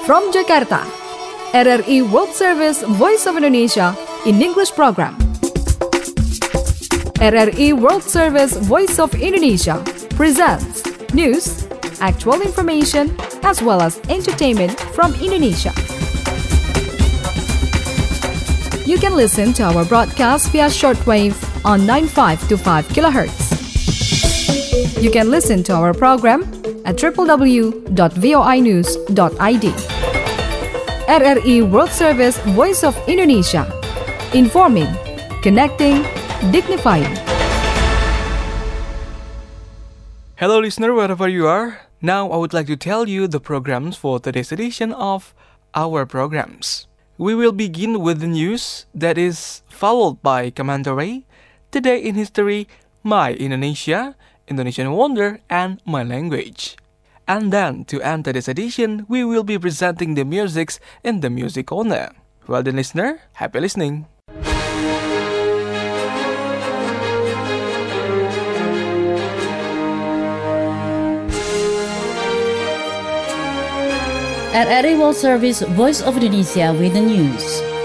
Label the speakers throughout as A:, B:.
A: From Jakarta, RRI World Service Voice of Indonesia in English program. RRI World Service Voice of Indonesia presents news, actual information, as well as entertainment from Indonesia. You can listen to our broadcast via shortwave on 9525 kHz. You can listen to our program at www.voinews.id. RRI World Service Voice of Indonesia, informing, connecting, dignifying.
B: Hello listener, wherever you are. Now I would like to tell you the programs for today's edition of our programs. We will begin with the news that is followed by Commentary, Today in History, My Indonesia, Indonesian Wonder, and My Language. And then, to end today's edition, we will be presenting the musics in the Music Corner. Well then listener, happy listening!
C: RRI World Service Voice of Indonesia with the news.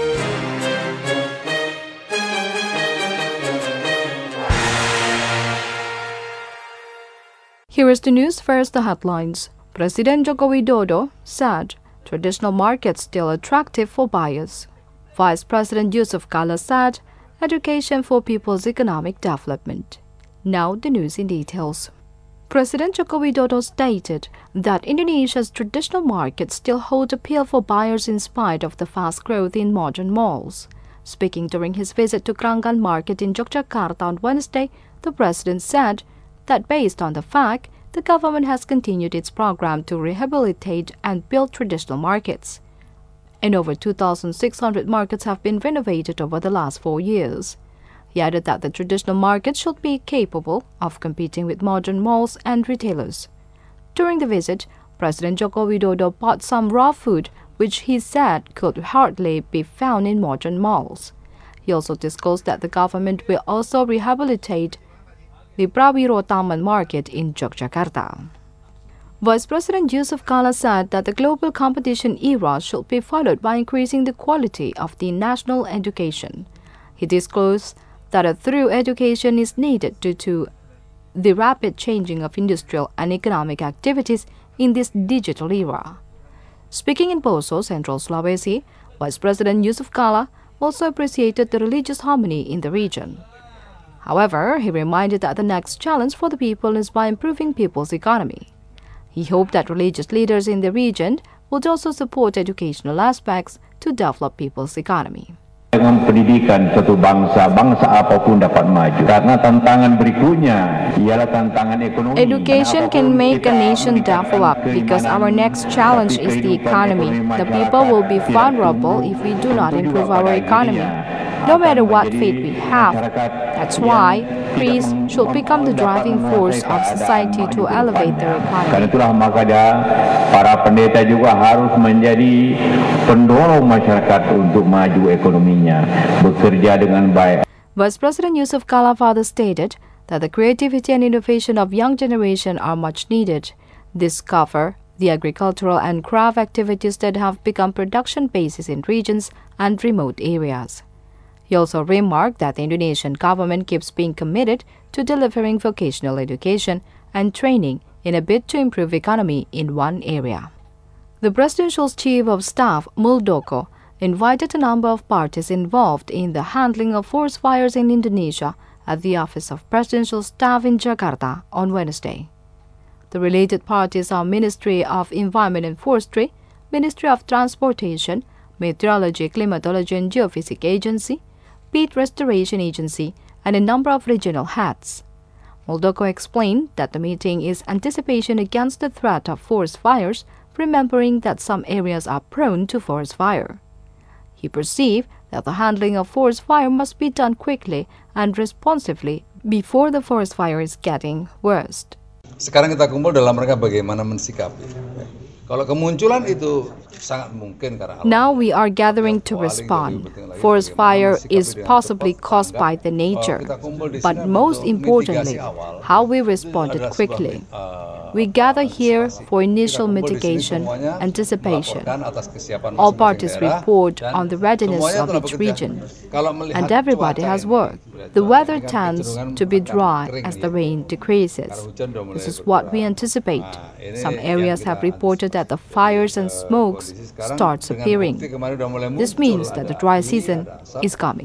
A: Here is the news. First, the headlines. President Joko Widodo said traditional markets still attractive for buyers. Vice President Yusuf Kala said education for people's economic development. Now the news in details. President Joko Widodo stated that Indonesia's traditional markets still hold appeal for buyers in spite of the fast growth in modern malls. Speaking during his visit to Kranggan Market in Yogyakarta on Wednesday, the president said that based on the fact, the government has continued its program to rehabilitate and build traditional markets. And over 2,600 markets have been renovated over the last 4 years. He added that the traditional market should be capable of competing with modern malls and retailers. During the visit, President Joko Widodo bought some raw food, which he said could hardly be found in modern malls. He also disclosed that the government will also rehabilitate the Prawiro Taman Market in Yogyakarta. Vice President Yusuf Kala said that the global competition era should be followed by increasing the quality of the national education. He disclosed that a thorough education is needed due to the rapid changing of industrial and economic activities in this digital era. Speaking in Poso, Central Sulawesi, Vice President Yusuf Kala also appreciated the religious harmony in the region. However, he reminded that the next challenge for the people is by improving people's economy. He hoped that religious leaders in the region would also support educational aspects to develop people's economy.
D: Dengan pendidikan suatu bangsa apapun dapat maju. Karena tantangan berikutnya ialah tantangan ekonomi.
A: Education can make a nation develop because our next challenge is the economy. The people will be vulnerable if we do not improve our economy, no matter what fate we have. That's why priests should become the driving force of society to elevate their
D: Karena
A: economy.
D: itulah maka para pendeta juga harus menjadi pendorong masyarakat untuk maju ekonominya, bekerja dengan baik.
A: Vice President Yusuf Kala further stated that the creativity and innovation of young generation are much needed. This cover the agricultural and craft activities that have become production bases in regions and remote areas. He also remarked that the Indonesian government keeps being committed to delivering vocational education and training in a bid to improve economy in one area. The Presidential Chief of Staff, Muldoko, invited a number of parties involved in the handling of forest fires in Indonesia at the Office of Presidential Staff in Jakarta on Wednesday. The related parties are Ministry of Environment and Forestry, Ministry of Transportation, Meteorology, Climatology and Geophysics Agency, Peat Restoration Agency, and a number of regional heads. Muldoko explained that the meeting is anticipation against the threat of forest fires, remembering that some areas are prone to forest fire. He perceived that the handling of forest fire must be done quickly and responsively before the forest fire is getting worse.
E: Sekarang kita kumpul dalam rangka bagaimana mensikapi. Kalau kemunculan itu
A: Now we are gathering to respond. Forest fire is possibly caused by the nature, but most importantly, how we responded quickly. We gather here for initial mitigation, anticipation. All parties report on the readiness of each region, and everybody has worked. The weather tends to be dry as the rain decreases. This is what we anticipate. Some areas have reported that the fires and smokes starts appearing. This means that the dry season is coming.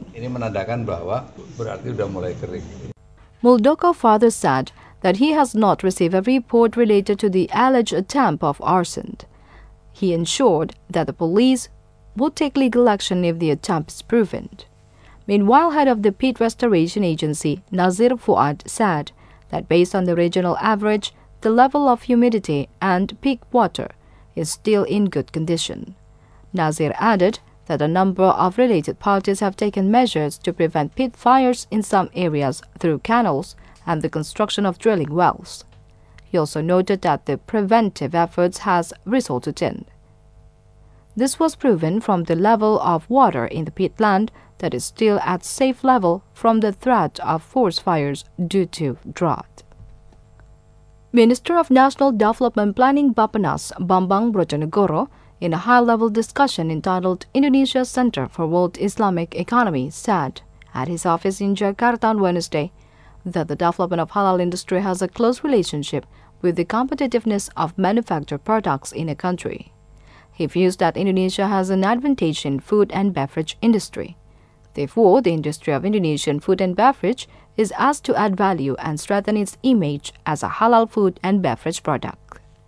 A: Muldoko further said that he has not received a report related to the alleged attempt of arson. He ensured that the police would take legal action if the attempt is proven. Meanwhile, head of the Peat Restoration Agency, Nazir Fuad, said that based on the regional average, the level of humidity and peak water is still in good condition. Nazir added that a number of related parties have taken measures to prevent peat fires in some areas through canals and the construction of drilling wells. He also noted that the preventive efforts has resulted in. This was proven from the level of water in the peatland that is still at safe level from the threat of forest fires due to drought. Minister of National Development Planning Bappenas Bambang Brojonegoro, in a high-level discussion entitled Indonesia Center for World Islamic Economy, said at his office in Jakarta on Wednesday that the development of halal industry has a close relationship with the competitiveness of manufactured products in a country. He views that Indonesia has an advantage in food and beverage industry. Therefore, the industry of Indonesian food and beverage is asked to add value and strengthen its image as a halal food and beverage product.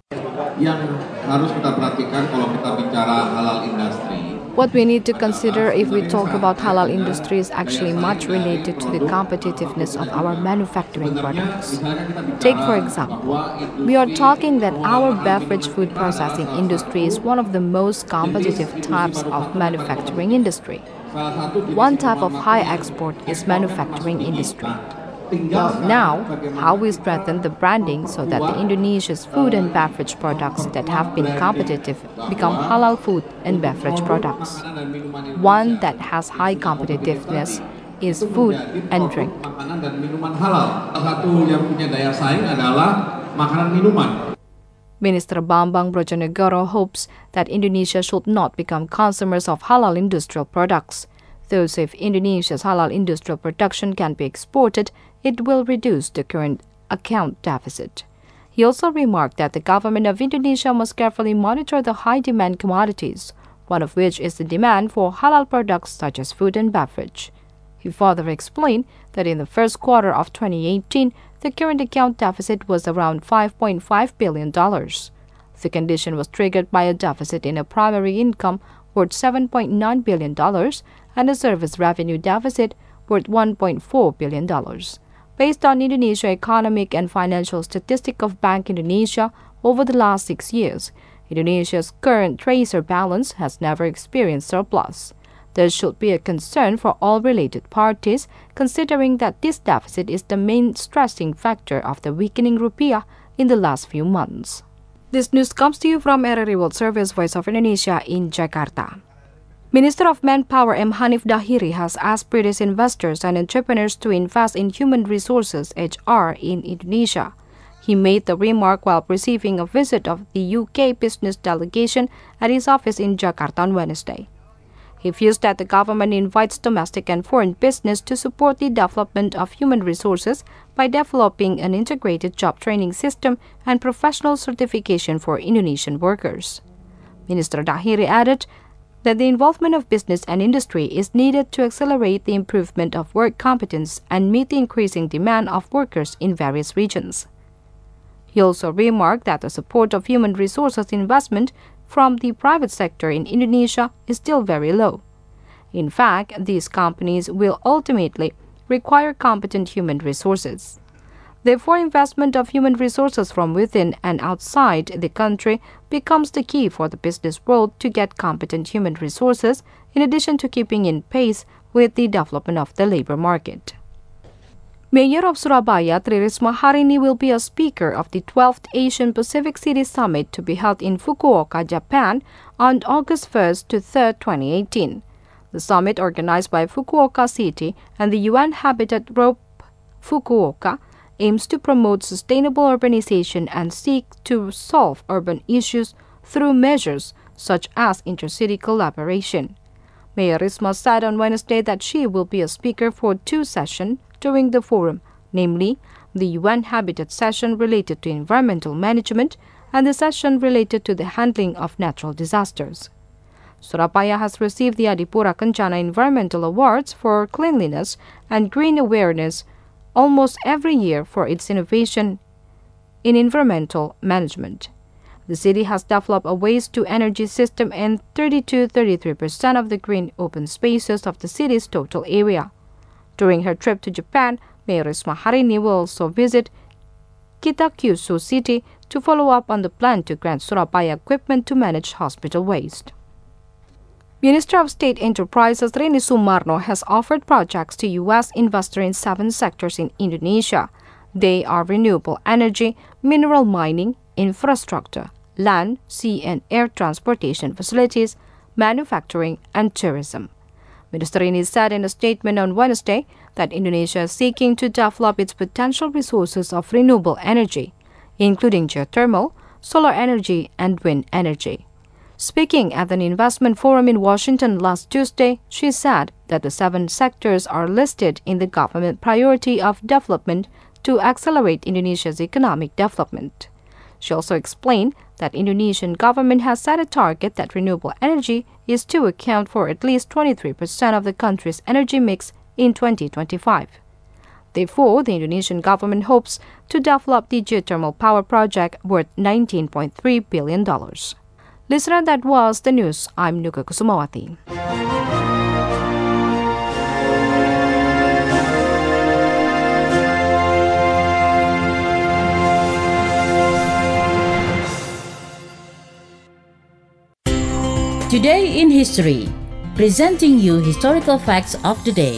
A: What we need to consider if we talk about halal industry is actually much related to the competitiveness of our manufacturing products. Take for example, we are talking that our beverage food processing industry is one of the most competitive types of manufacturing industry. One type of high export is manufacturing industry. Well, now, how we strengthen the branding so that the Indonesia's food and beverage products that have been competitive become halal food and beverage products. One that has high competitiveness is food and drink. Minister Bambang Brojonegoro hopes that Indonesia should not become consumers of halal industrial products. Thus, if Indonesia's halal industrial production can be exported, it will reduce the current account deficit. He also remarked that the government of Indonesia must carefully monitor the high-demand commodities, one of which is the demand for halal products such as food and beverage. He further explained that in the first quarter of 2018, the current account deficit was around $5.5 billion. The condition was triggered by a deficit in a primary income worth $7.9 billion and a service revenue deficit worth $1.4 billion. Based on Indonesia Economic and Financial Statistic of Bank Indonesia, over the last 6 years, Indonesia's current treasury balance has never experienced surplus. This should be a concern for all related parties, considering that this deficit is the main stressing factor of the weakening rupiah in the last few months. This news comes to you from RRI World Service Voice of Indonesia in Jakarta. Minister of Manpower M. Hanif Dahiri has asked British investors and entrepreneurs to invest in human resources (HR) in Indonesia. He made the remark while receiving a visit of the UK business delegation at his office in Jakarta on Wednesday. He feels that the government invites domestic and foreign business to support the development of human resources by developing an integrated job training system and professional certification for Indonesian workers. Minister Dahiri added that the involvement of business and industry is needed to accelerate the improvement of work competence and meet the increasing demand of workers in various regions. He also remarked that the support of human resources investment from the private sector in Indonesia is still very low. In fact, these companies will ultimately require competent human resources. Therefore, investment of human resources from within and outside the country becomes the key for the business world to get competent human resources, in addition to keeping in pace with the development of the labor market. Mayor of Surabaya, Tri Risma Harini, will be a speaker of the 12th Asian Pacific City Summit to be held in Fukuoka, Japan on August 1st to 3rd, 2018. The summit, organized by Fukuoka City and the UN Habitat Group Fukuoka, aims to promote sustainable urbanization and seek to solve urban issues through measures such as intercity collaboration. Mayor Risma said on Wednesday that she will be a speaker for two sessions during the forum, namely the UN Habitat session related to environmental management and the session related to the handling of natural disasters. Surabaya has received the Adipura Kencana Environmental Awards for cleanliness and green awareness almost every year for its innovation in environmental management. The city has developed a waste-to-energy system in 32-33% of the green open spaces of the city's total area. During her trip to Japan, Mayor Risma Harini will also visit Kitakyushu City to follow up on the plan to grant Surabaya equipment to manage hospital waste. Minister of State Enterprises Rini Sumarno has offered projects to U.S. investors in 7 sectors in Indonesia. They are renewable energy, mineral mining, infrastructure, land, sea and air transportation facilities, manufacturing, and tourism. Minister Rini said in a statement on Wednesday that Indonesia is seeking to develop its potential resources of renewable energy, including geothermal, solar energy, and wind energy. Speaking at an investment forum in Washington last Tuesday, she said that the 7 sectors are listed in the government priority of development to accelerate Indonesia's economic development. She also explained that Indonesian government has set a target that renewable energy is to account for at least 23% of the country's energy mix in 2025. Therefore, the Indonesian government hopes to develop the geothermal power project worth $19.3 billion. Listener, that was the news. I'm Nuka Kusumawati.
C: Today in History, presenting you historical facts of the day.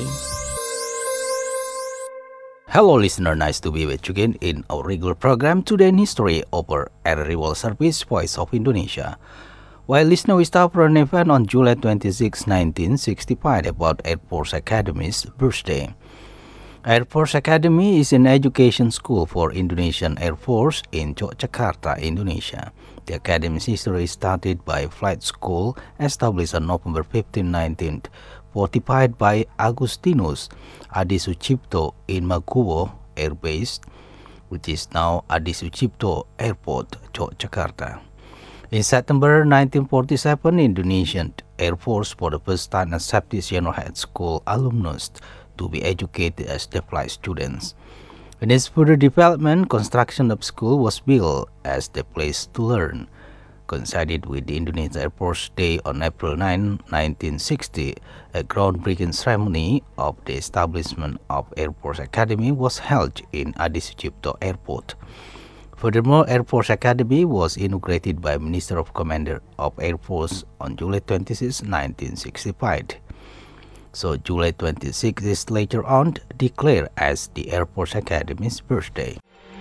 E: Hello listener, nice to be with you again in our regular program Today in History over RRI World Service Voice of Indonesia. Well, listener, we start for an event on July 26, 1965 about Air Force Academy's birthday. Air Force Academy is an education school for Indonesian Air Force in Yogyakarta, Indonesia. The academy's history started by a flight school established on November 15, 1945 by Agustinus Adi Sucipto in Maguwo Air Base, which is now Adi Sucipto Airport, Yogyakarta. In September 1947, Indonesian Air Force for the first time accepted General Head School alumnus to be educated as the flight students. In its further development, construction of school was built as the place to learn. Coincided with the Indonesian Air Force Day on April 9, 1960, a groundbreaking ceremony of the establishment of Air Force Academy was held in Adi Sucipto Airport. Furthermore, Air Force Academy was inaugurated by Minister of Commander of Air Force on July 26, 1965. So July 26 is later on declared as the Air Force Academy's birthday.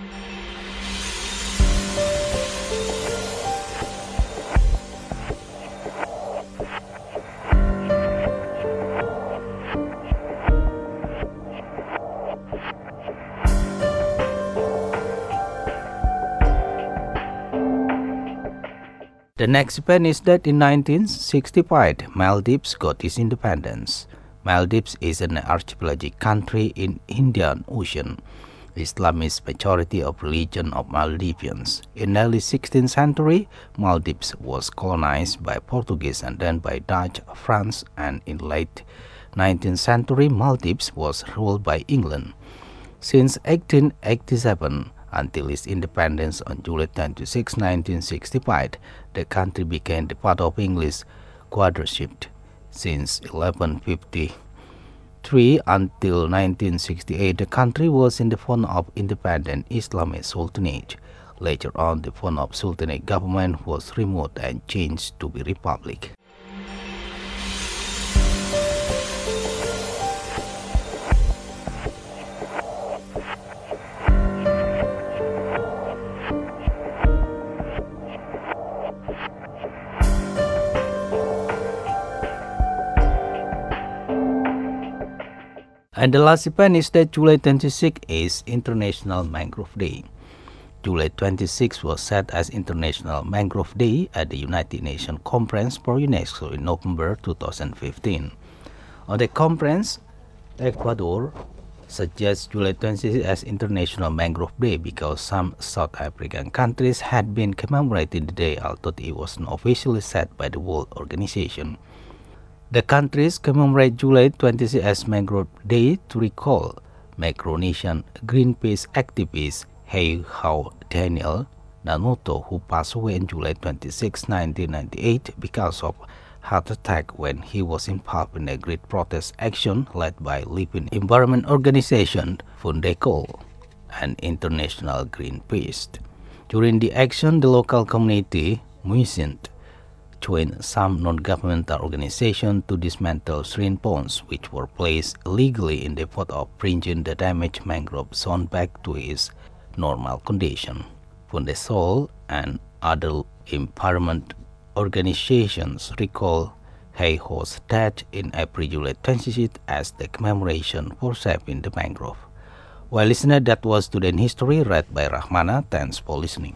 E: The next event is that in 1965, Maldives got its independence. Maldives is an archipelagic country in Indian Ocean. Islam is majority of religion of Maldivians. In early 16th century, Maldives was colonized by Portuguese and then by Dutch, France, and in late 19th century, Maldives was ruled by England. Since 1887, until its independence on July 26, 1965, the country became the part of English Guardianship. Since 1153 until 1968, the country was in the form of independent Islamic Sultanate. Later on, the form of Sultanate government was removed and changed to be republic. And the last event is that July 26 is International Mangrove Day. July 26 was set as International Mangrove Day at the United Nations Conference for UNESCO in November 2015. On the conference, Ecuador suggests July 26 as International Mangrove Day because some South African countries had been commemorating the day, although it was not officially set by the World Organization. The countries commemorate July 26 as Mangrove Day to recall Micronesian Greenpeace activist Hei Hao Daniel Nanuto, who passed away on July 26, 1998 because of heart attack when he was involved in a great protest action led by Living Environment Organization, Fundeco, and International Greenpeace. During the action, the local community, Muisint, joined some non-governmental organizations to dismantle shrimp ponds which were placed illegally in the effort of bringing the damaged mangrove zone back to its normal condition. Fundesol and other environment organizations recall Hei Hao's death in April July 26 as the commemoration for saving the mangrove. Well, listener, that was Today in History read by Rahmana. Thanks for listening.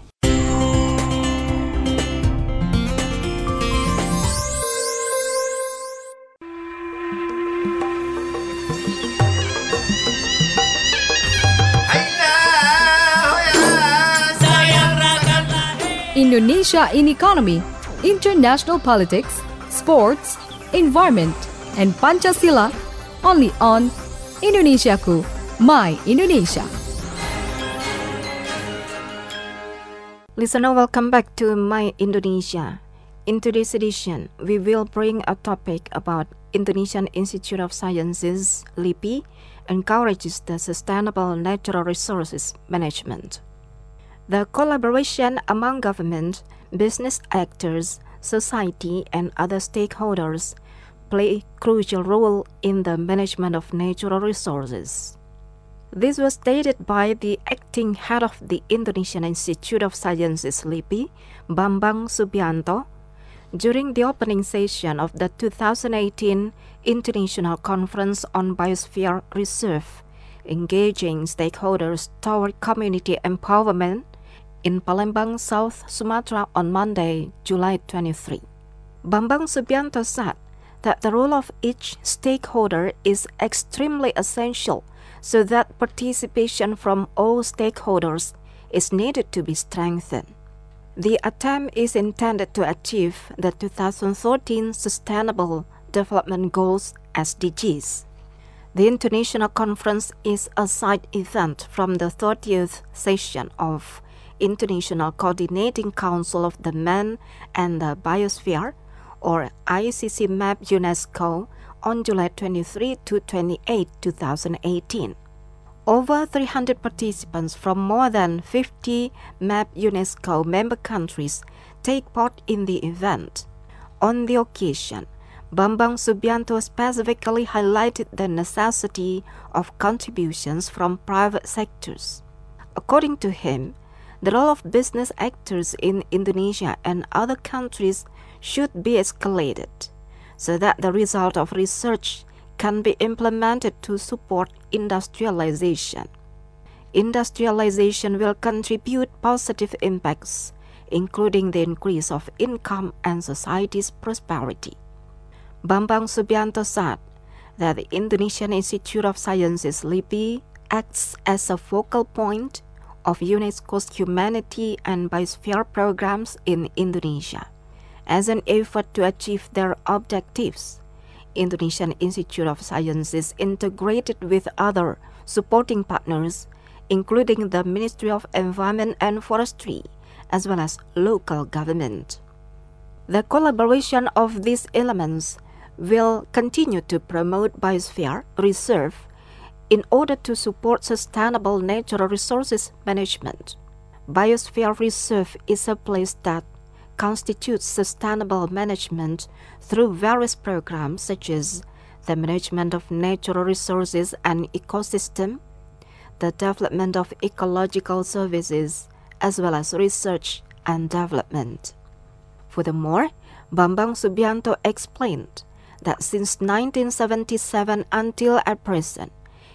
A: Indonesia in economy, international politics, sports, environment, and Pancasila, only on Indonesiaku, My Indonesia.
F: Listener, welcome back to My Indonesia. In today's edition, we will bring a topic about Indonesian Institute of Sciences, LIPI, encourages the sustainable natural resources management. The collaboration among government, business actors, society, and other stakeholders play a crucial role in the management of natural resources. This was stated by the acting head of the Indonesian Institute of Sciences LIPI, Bambang Subianto, during the opening session of the 2018 International Conference on Biosphere Reserve, engaging stakeholders toward community empowerment in Palembang, South Sumatra on Monday, July 23. Bambang Subianto said that the role of each stakeholder is extremely essential so that participation from all stakeholders is needed to be strengthened. The attempt is intended to achieve the 2013 Sustainable Development Goals SDGs. The International Conference is a side event from the 30th session of International Coordinating Council of the Man and the Biosphere, or ICC MAP UNESCO, on July 23 to 28, 2018. Over 300 participants from more than 50 MAP UNESCO member countries take part in the event. On the occasion, Bambang Subianto specifically highlighted the necessity of contributions from private sectors. According to him, the role of business actors in Indonesia and other countries should be escalated so that the result of research can be implemented to support industrialization. Industrialization will contribute positive impacts, including the increase of income and society's prosperity. Bambang Subianto said that the Indonesian Institute of Sciences LIPI acts as a focal point of UNESCO's Humanity and Biosphere programs in Indonesia. As an effort to achieve their objectives, Indonesian Institute of Sciences integrated with other supporting partners, including the Ministry of Environment and Forestry, as well as local government. The collaboration of these elements will continue to promote biosphere reserve in order to support sustainable natural resources management. Biosphere reserve is a place that constitutes sustainable management through various programs such as the management of natural resources and ecosystem, the development of ecological services, as well as research and development. Furthermore, Bambang Subianto explained that since 1977 until at present,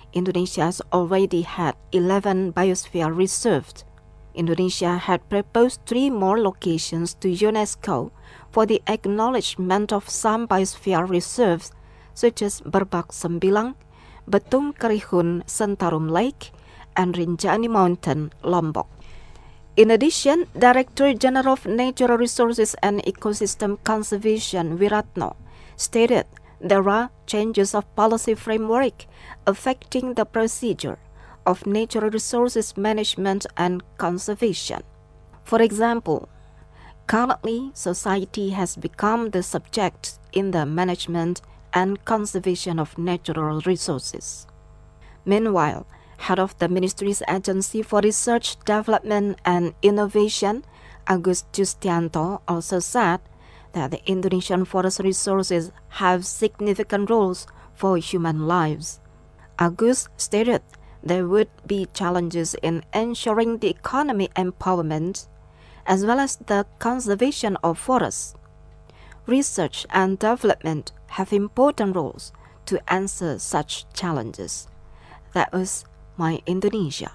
F: Indonesia has already had 11 biosphere reserves. Indonesia had proposed 3 more locations to UNESCO for the acknowledgement of some biosphere reserves such as Berbak Sembilang, Betung Kerihun Sentarum Lake, and Rinjani Mountain, Lombok. In addition, Director General of Natural Resources and Ecosystem Conservation Wiratno stated there are changes of policy framework affecting the procedure of natural resources management and conservation. For example, currently society has become the subject in the management and conservation of natural resources. Meanwhile, head of the Ministry's Agency for Research, Development and Innovation, Agus Justianto, also said that the Indonesian forest resources have significant roles for human lives. Agus stated there would be challenges in ensuring the economic empowerment as well as the conservation of forests. Research and development have important roles to answer such challenges. That was My Indonesia.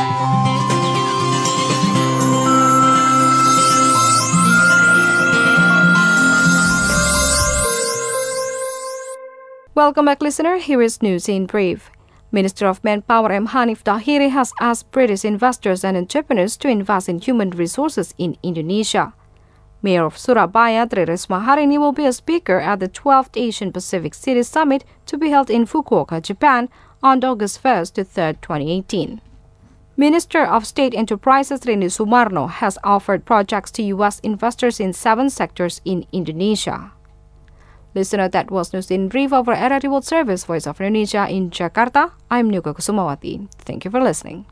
A: Welcome back, listener. Here is news in brief. Minister of Manpower M. Hanif Dahiri has asked British investors and entrepreneurs to invest in human resources in Indonesia. Mayor of Surabaya, Tri Risma Harini, will be a speaker at the 12th Asian Pacific Cities Summit to be held in Fukuoka, Japan, on August 1st to 3rd, 2018. Minister of State Enterprises Rini Sumarno has offered projects to U.S. investors in 7 sectors in Indonesia. Listener, that was news in brief over RRI World Service, Voice of Indonesia in Jakarta. I'm Nuka Kusumawati. Thank you for listening.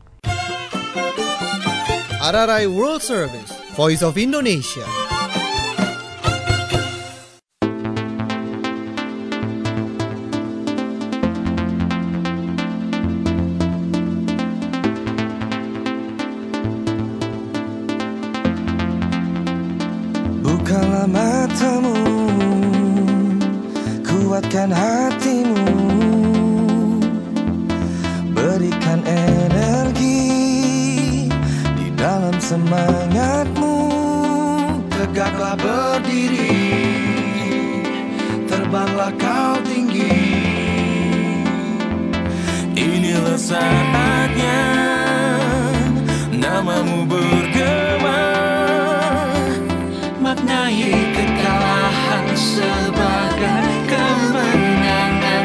G: RRI World Service, Voice of Indonesia.
H: Bukalah matamu, kuatkan hatimu, berikan energi di dalam semangatmu. Tegaklah berdiri, terbanglah kau tinggi. Inilah saatnya namamu bergema, maknai kekalahan sebagai kemenangan.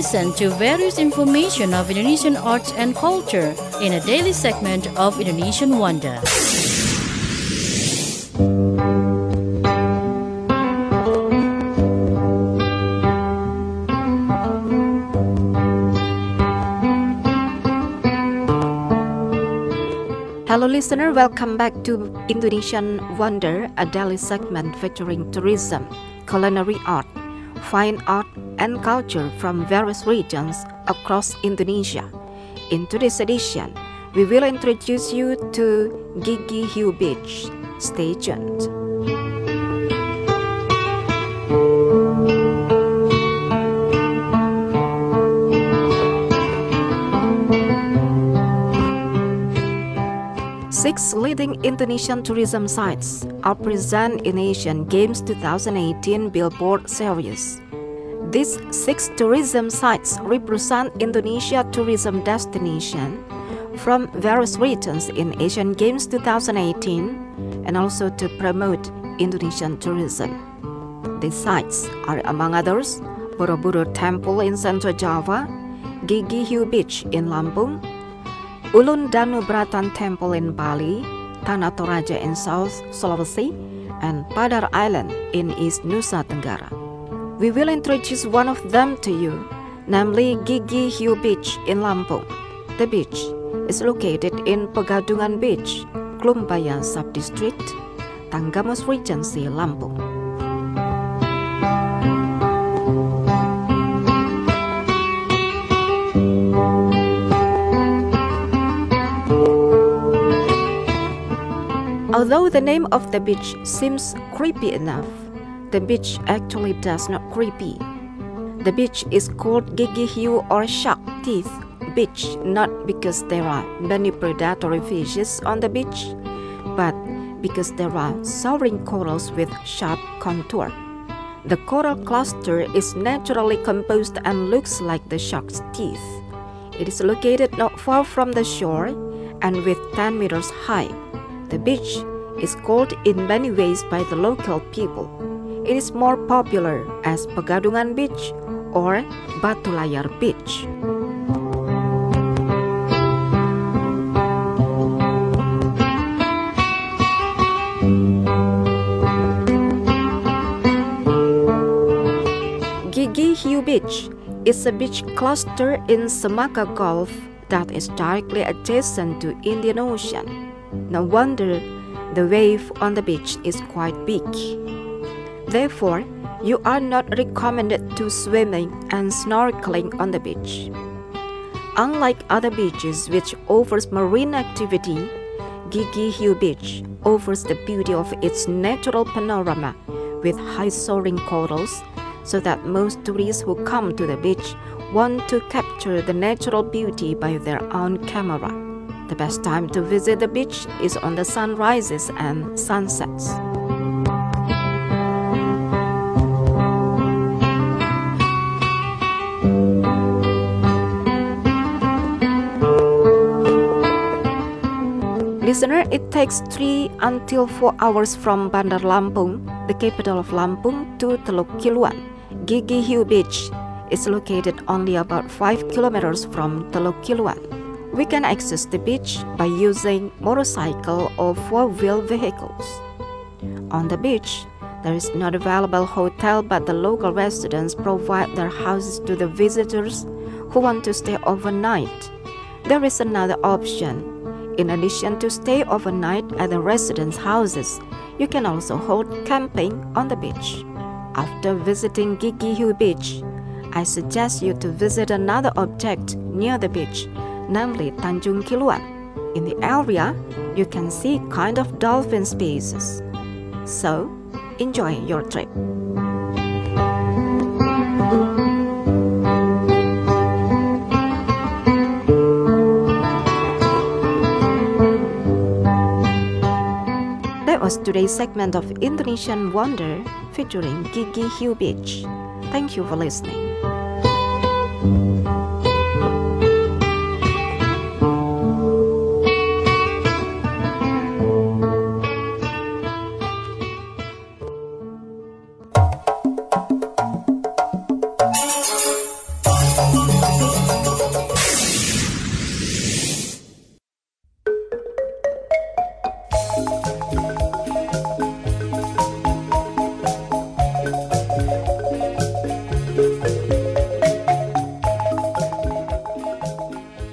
C: listen to various information of Indonesian arts and culture in a daily segment of Indonesian Wonder.
F: Hello listener, welcome back to Indonesian Wonder, a daily segment featuring tourism, culinary art, fine art and culture from various regions across Indonesia. In today's edition, we will introduce you to Gigi Hiu Beach. Stay tuned. Six leading Indonesian tourism sites are present in Asian Games 2018 Billboard Series. These 6 tourism sites represent Indonesia tourism destination from various regions in Asian Games 2018 and also to promote Indonesian tourism. These sites are among others Borobudur Temple in Central Java, Gigi Hiu Beach in Lampung, Ulun Danubratan Temple in Bali, Tanah Toraja in South Sulawesi, and Padar Island in East Nusa Tenggara. We will introduce one of them to you, namely Gigi Hiu Beach in Lampung. The beach is located in Pegadungan Beach, Klumbaya Subdistrict, Tanggamus Regency, Lampung. Although the name of the beach seems creepy enough, the beach actually does not creepy. The beach is called Gigi Hiu or Shark Teeth Beach not because there are many predatory fishes on the beach, but because there are soaring corals with sharp contour. The coral cluster is naturally composed and looks like the shark's teeth. It is located not far from the shore and with 10 meters high. The beach is called in many ways by the local people. It is more popular as Pegadungan Beach or Batu Layar Beach. Gigi Hiu Beach is a beach cluster in Semakau Gulf that is directly adjacent to Indian Ocean. No wonder the wave on the beach is quite big. Therefore, you are not recommended to swimming and snorkeling on the beach. Unlike other beaches which offers marine activity, Gigi Hiu Beach offers the beauty of its natural panorama with high soaring corals, so that most tourists who come to the beach want to capture the natural beauty by their own camera. The best time to visit the beach is on the sunrises and sunsets. Listener, it takes 3 until 4 hours from Bandar Lampung, the capital of Lampung, to Teluk Kiluan. Gigi Hiu Beach is located only about 5 kilometers from Teluk Kiluan. We can access the beach by using motorcycle or 4-wheel vehicles. On the beach, there is not available hotel, but the local residents provide their houses to the visitors who want to stay overnight. There is another option. In addition to stay overnight at the residents' houses, you can also hold camping on the beach. After visiting Gigi Hiu Beach, I suggest you to visit another object near the beach, namely Tanjung Kiluan. In the area, you can see kind of dolphin species. So, enjoy your trip. That was today's segment of Indonesian Wonder featuring Gigi Hiu Beach. Thank you for listening.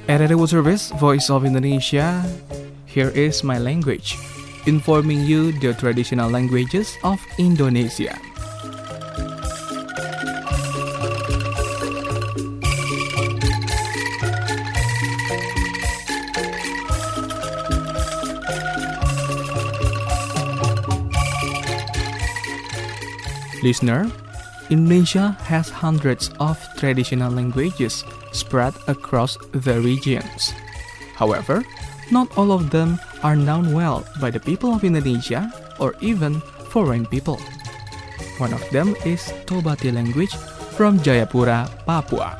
B: RRI World Service, Voice of Indonesia. Here is my language, informing you the traditional languages of Indonesia. Listener, Indonesia has hundreds of traditional languages spread across the regions. However, not all of them are known well by the people of Indonesia or even foreign people. One of them is Tobati language from Jayapura, Papua.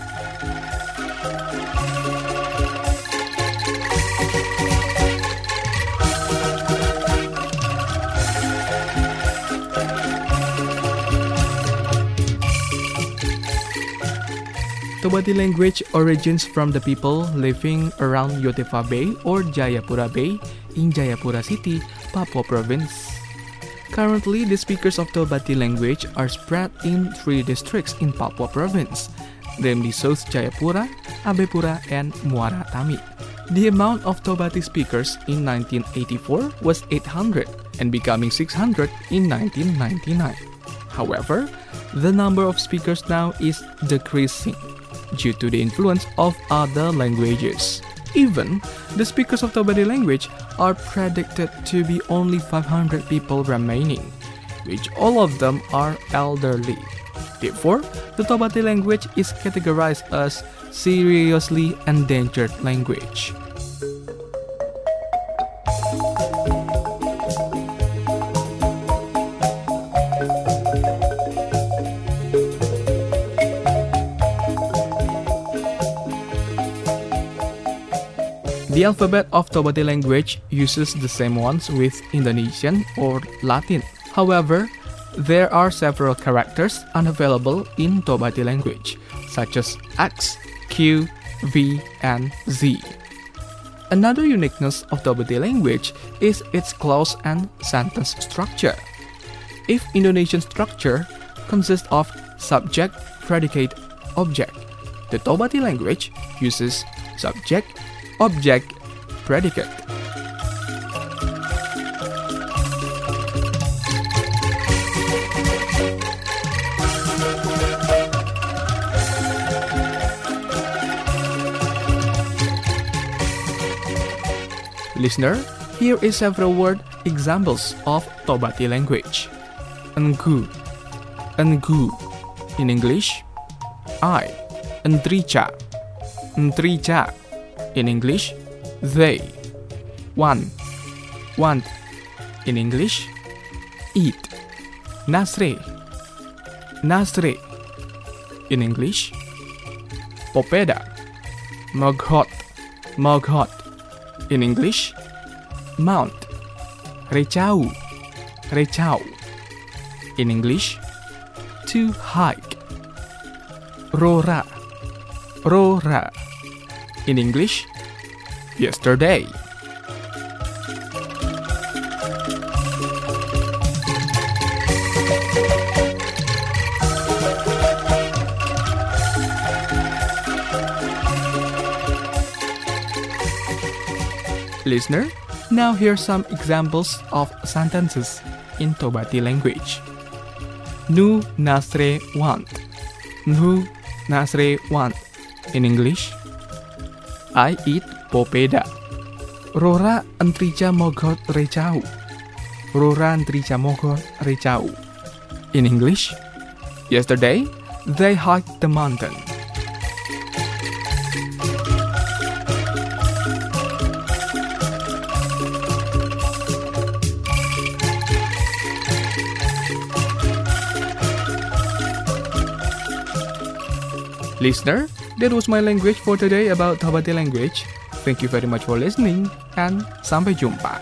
B: Tobati language origins from the people living around Yotefa Bay or Jayapura Bay in Jayapura City, Papua Province. Currently, the speakers of Tobati language are spread in 3 districts in Papua Province, namely South Jayapura, Abepura, and Muara Tami. The amount of Tobati speakers in 1984 was 800 and becoming 600 in 1999. However, the number of speakers now is decreasing due to the influence of other languages. Even the speakers of Tobati language are predicted to be only 500 people remaining, which all of them are elderly. Therefore, the Tobati language is categorized as seriously endangered language. The alphabet of Tobati language uses the same ones with Indonesian or Latin. However, there are several characters unavailable in Tobati language, such as X, Q, V, and Z. Another uniqueness of Tobati language is its clause and sentence structure. If Indonesian structure consists of subject, predicate, object, the Tobati language uses subject, object, predicate. Listener, here is several word examples of Tobati language. Enggu, enggu. In English, I. Entrica, entrica. In English, they. Want, want. In English, eat. Nasre, nasre. In English, popeda. Moghot, moghot. In English, mount. Recau, recau. In English, to hike. Rora, rora. In English, yesterday. Listener, now here's some examples of sentences in Tobati language. Nu nasre want. Nu nasre want. In English, I eat popeda. Rora entrica mogot recau. Rora entrica mogot recau. In English, yesterday they hiked the mountain. Listener, that was my language for today about Tobati language. Thank you very much for listening and sampai jumpa.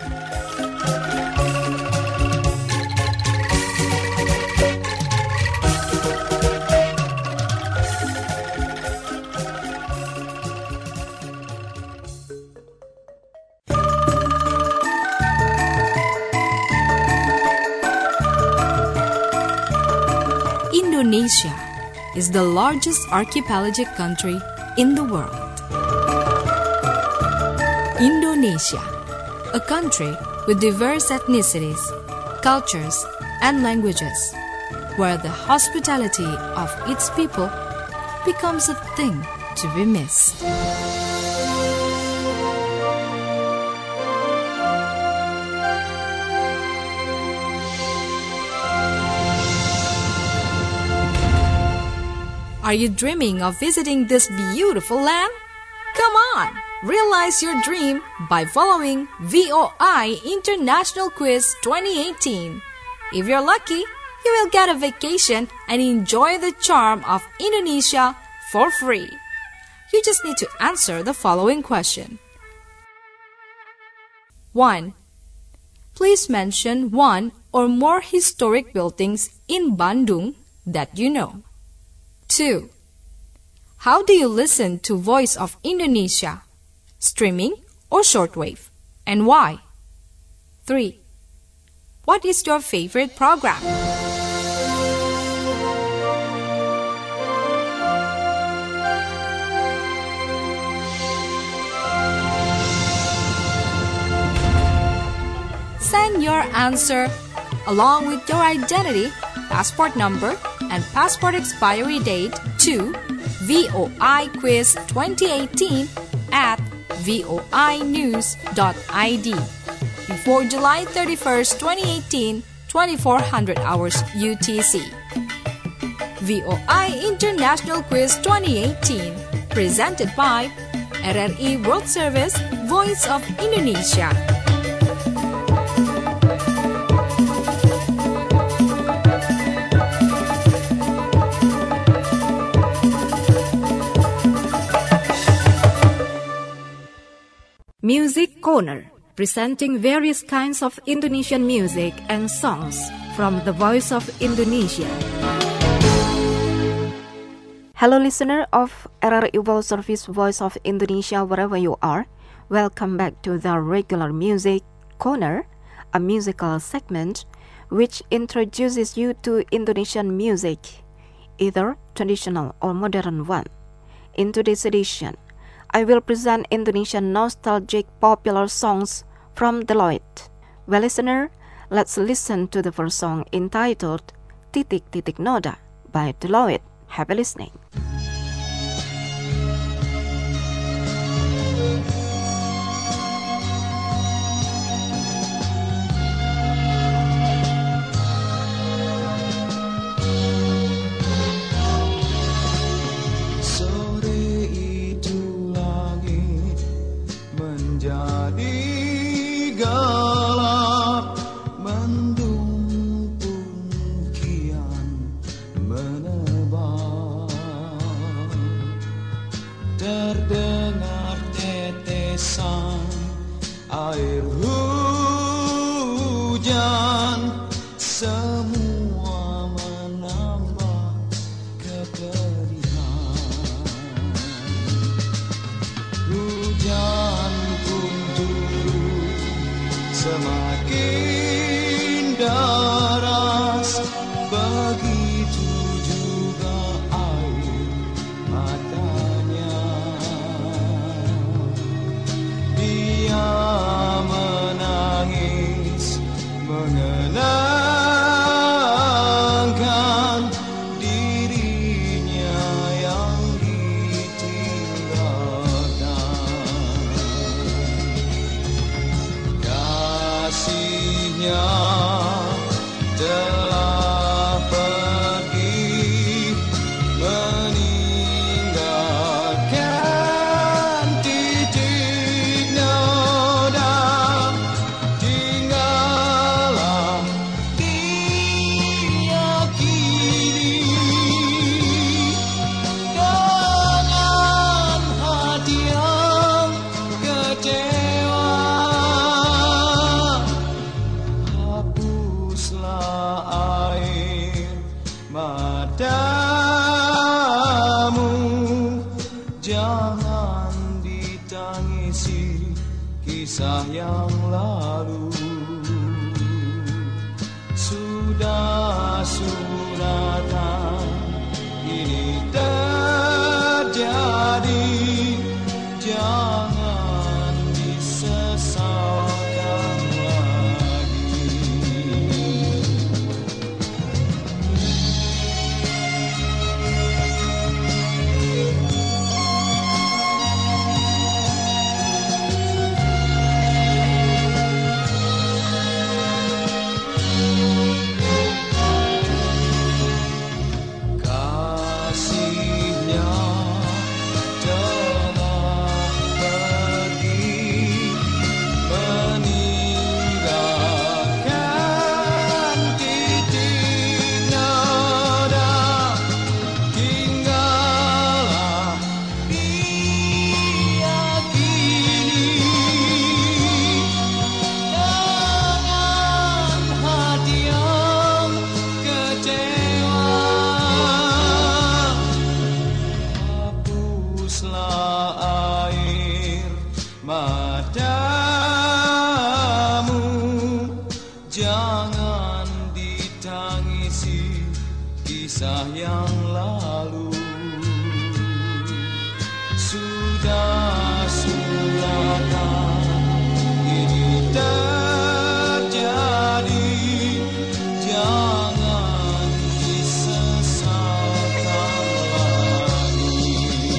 A: Indonesia is the largest archipelagic country in the world. Indonesia, a country with diverse ethnicities, cultures, and languages, where the hospitality of its people becomes a thing to be missed. Are you dreaming of visiting this beautiful land? Come on, realize your dream by following VOI International Quiz 2018. If you're lucky, you will get a vacation and enjoy the charm of Indonesia for free. You just need to answer the following question. 1. Please mention one or more historic buildings in Bandung that you know. 2. How do you listen to Voice of Indonesia? Streaming or shortwave? And why? 3. What is your favorite program? Send your answer along with your identity, passport number, and passport expiry date to voiquiz2018 at voinews.id before July 31st, 2018, 2400 hours UTC. VOI International Quiz 2018, presented by RRI World Service, Voice of Indonesia.
F: Music Corner, presenting various kinds of Indonesian music and songs from the Voice of Indonesia. Hello listener of RRI World Service Voice of Indonesia wherever you are. Welcome back to the regular Music Corner, a musical segment which introduces you to Indonesian music, either traditional or modern one. In today's edition, I will present Indonesian nostalgic popular songs from Deloitte. Well, listener, let's listen to the first song entitled Titik Titik Noda by Deloitte. Happy listening.
H: Terdengar tetesan air hujan, semua menambah kepedihan. Hujan pun turun semakin deras, begitu juga air matanya. Menangis mengenangkan dirinya yang ditinggalkan. Kasihnya telah pergi meninggalkan titik noda. Tinggallah dia kini dengan hati yang kecewa. Hapuslah air matamu, jangan ditangisi kisah yang lalu. Sudah suratan ini terjadi, jangan disesali. kisah yang lalu. Sudah suratan ini terjadi, jangan disesalkan lagi.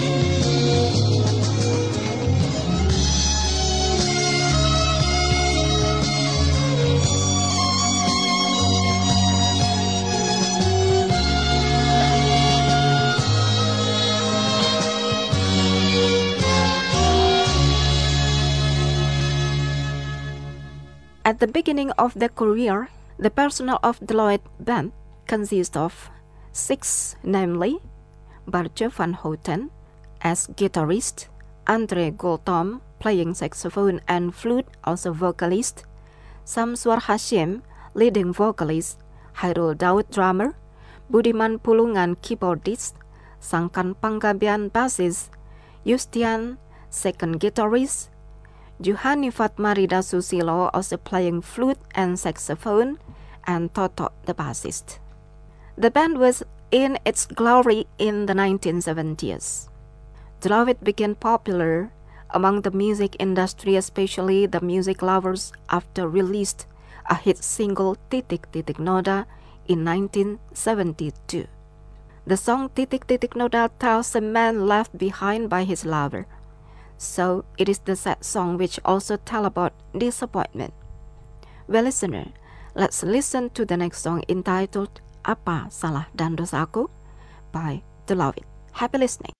F: At the beginning of their career, the personnel of Deloitte Band consists of 6, namely Bartje van Houten as guitarist, Andre Goldtom playing saxophone and flute, also vocalist, Samsuar Hashim leading vocalist, Hairul Daud drummer, Budiman Pulungan keyboardist, Sangkan Panggabean bassist, Yustian second guitarist, Juhani Fatmarida Susilo also playing flute and saxophone, and Toto the bassist. The band was in its glory in the 1970s. Deloitte became popular among the music industry, especially the music lovers, after released a hit single Titik Titik Noda in 1972. The song Titik Titik Noda tells a man left behind by his lover. So it is the sad song which also tell about disappointment. Well, listener, let's listen to the next song entitled Apa Salah dan Dosaku by Deloitte. Happy listening.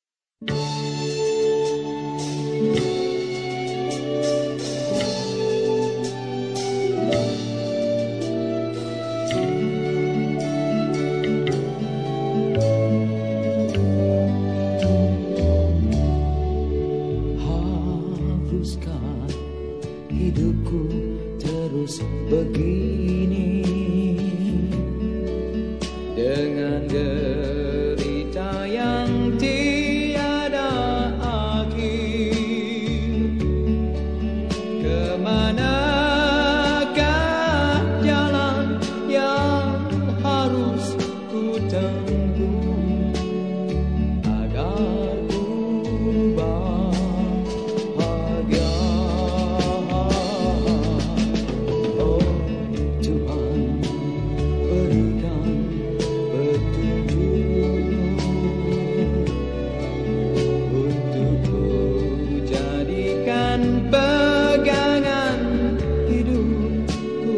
H: Hidupku terus begini dengan derita yang tiada akhir. Kemanakah jalan yang harus ku tempuh agar ku bahagia? Pegangan hidupku,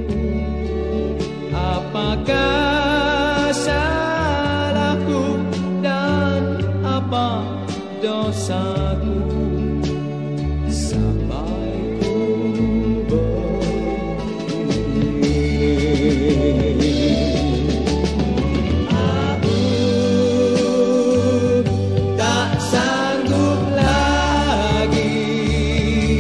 H: apakah salahku dan apa dosaku sampai ku begini? Aku tak sanggup lagi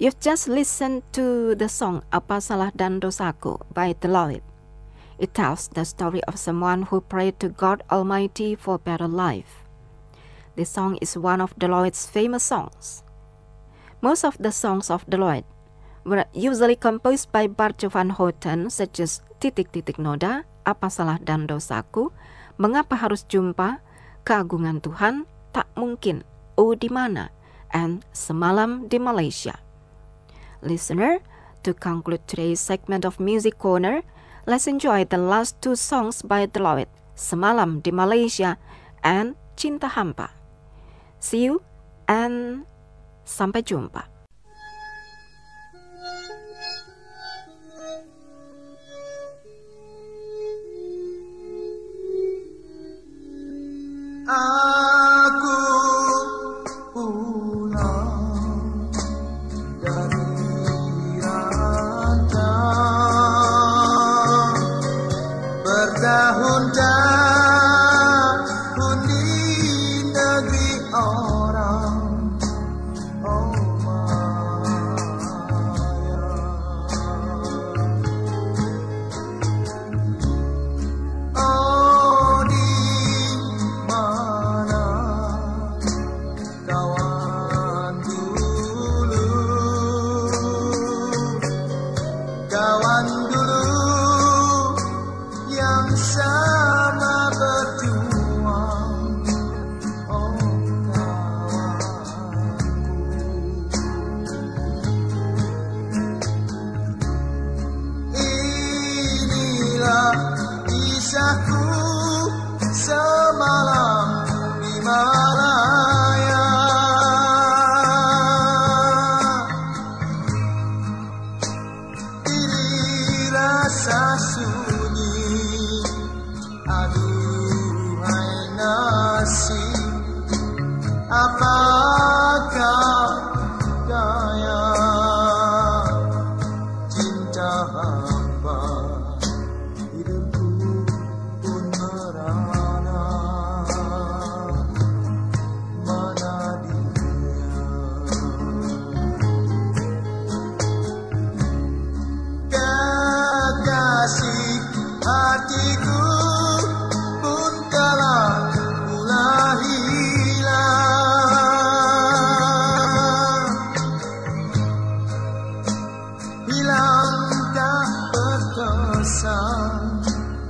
F: You've just listened to the song Apa Salah dan Dosaku by Deloitte. It tells the story of someone who prayed to God Almighty for better life. This song is one of Deloitte's famous songs. Most of the songs of Deloitte were usually composed by Bartjo van Houten, such as Titik-titik Noda, Apa Salah dan Dosaku, Mengapa Harus Jumpa, Keagungan Tuhan, Tak Mungkin, Oh Di Mana, and Semalam di Malaysia. Listener, to conclude today's segment of Music Corner, let's enjoy the last two songs by Deloitte, Semalam di Malaysia and Cinta Hampa. See you and sampai jumpa.
H: Aku pulang dari rantau bertahun-tahun di negeri orang. Oh Maya, oh di mana kawan dulu yang sama berjuang. Oh kawanku, inilah kisahku semalam di Malaya. Diri rasa sunyi, aduhai nasib, apakah daya cinta hamba, hidupku pun merana. Mana dia kekasih hatiku pun telah mulai hilang tak berkesan.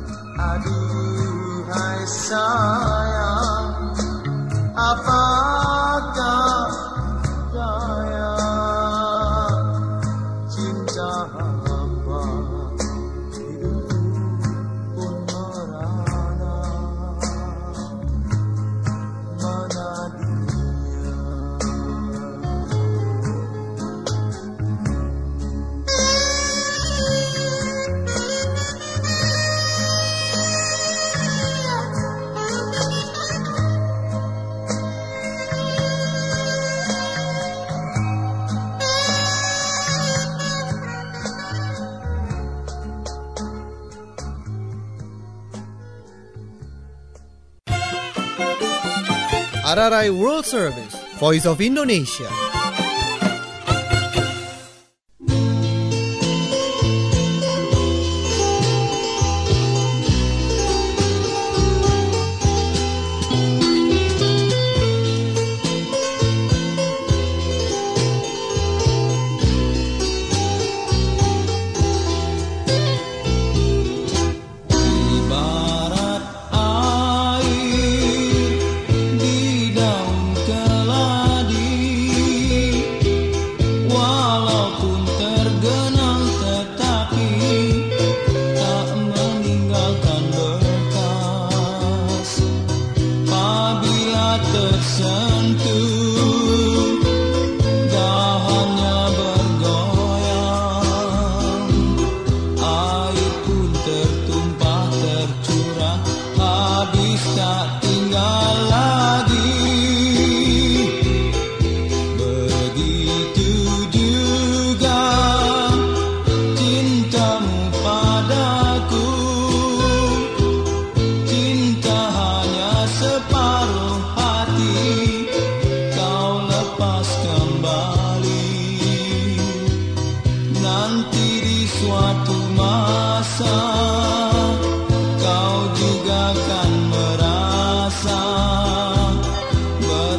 H: Aduhai sayang, apakah daya cinta hamba, hidupku pun merana. Mana dia
G: RRI World Service, Voice of Indonesia.
H: ibarat air di daun keladi.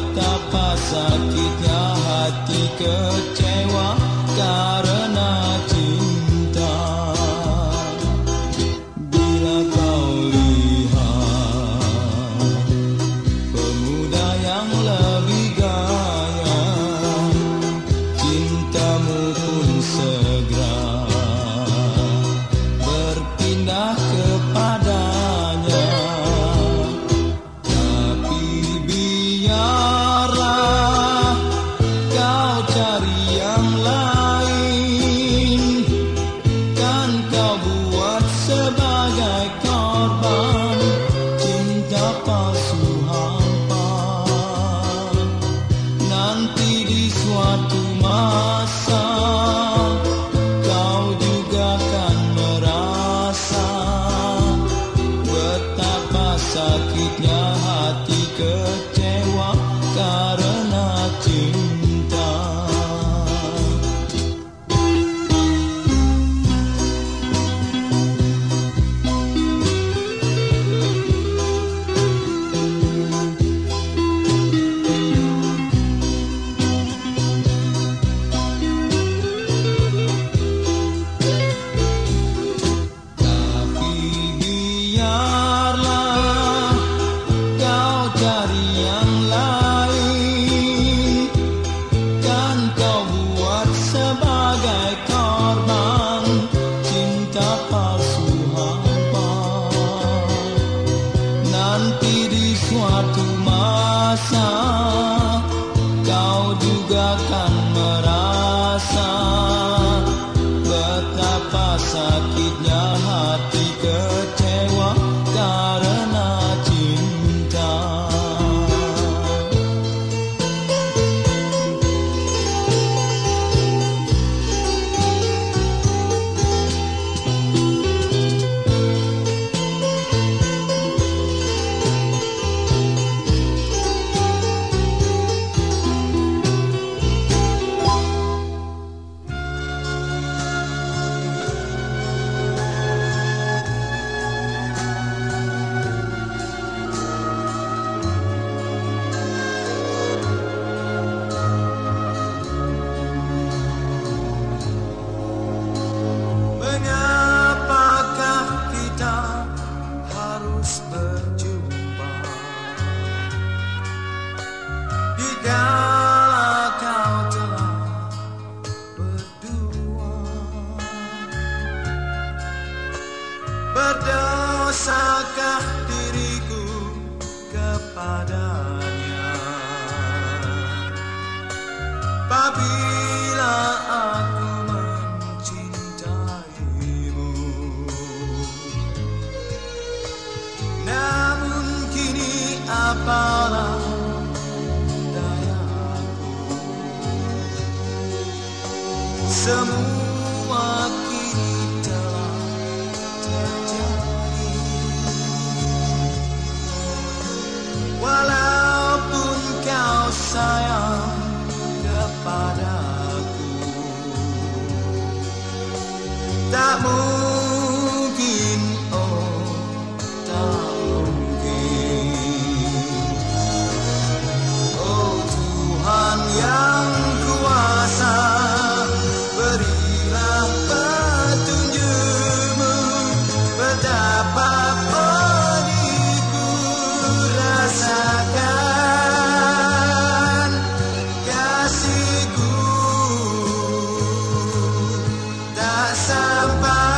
H: betapa sakitnya hati kecewa karena cinta. Bila kau lihat pemuda yang lebih gaya, cintamu pun segera berpindah kepadanya. Tapi biarlah kau cari yang lain, kan kau buat sebagai korban cinta palsu hampa. Nanti di suatu masa kau juga akan merasa betapa sakitnya hati kecewa karena cinta. Tapi biarlah kau cari yang lain, kan kau buat sebagai korban cinta palsu hampa. Nanti di suatu masa kau juga akan merasa betapa sakitnya hati kecewa karena cinta. Mengapakah kita harus berjumpa dikala kau telah berdua? Berdosakah diriku kepadanya apabila aku mencintaimu? Namun kini apalah dayaku, semua kini telah terjadi. Walaupun kau sayang kepadaku, tak mungkin, oh tak mungkin. Oh Tuhan yang kuasa, berilah petunjuk-Mu, betapa pedihku rasakan kasih-Ku tak sampai.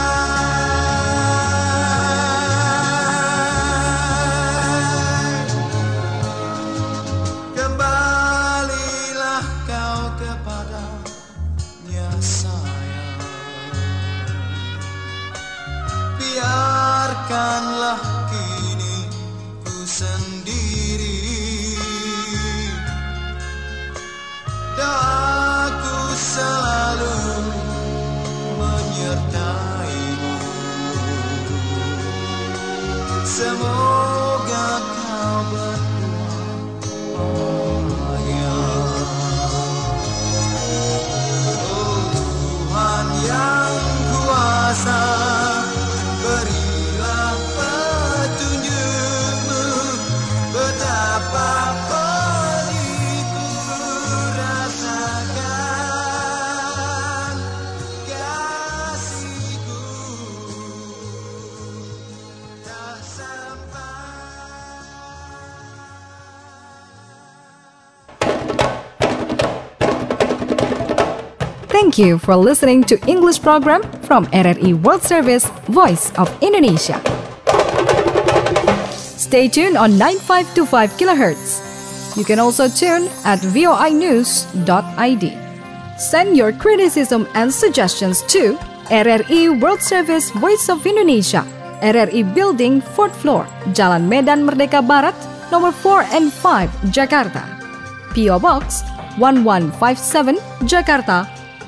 H: Kembalilah kau kepadanya sayang, biarkanlah kini ku sendiri. Doaku selalu menyertaimu, semoga kau berbuah bahagia. Oh Tuhan yang kuasa, berilah petunjuk-Mu, betapa
A: Thank you for listening to English program from RRI World Service, Voice of Indonesia. Stay tuned on 9525 kHz. You can also tune at voinews.id. Send your criticism and suggestions to RRI World Service, Voice of Indonesia, RRI Building, 4th floor, Jalan Medan Merdeka Barat, nomor 4 and 5, Jakarta. P.O. Box 1157, Jakarta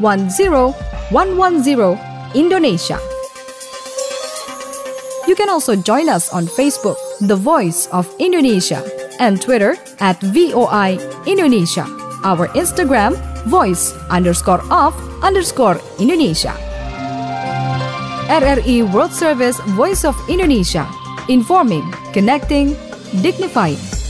A: 10110, Indonesia. You can also join us on Facebook, The Voice of Indonesia, and Twitter at VOI Indonesia. Our Instagram, voice_of_Indonesia. RRI World Service, Voice of Indonesia. Informing, connecting, dignifying.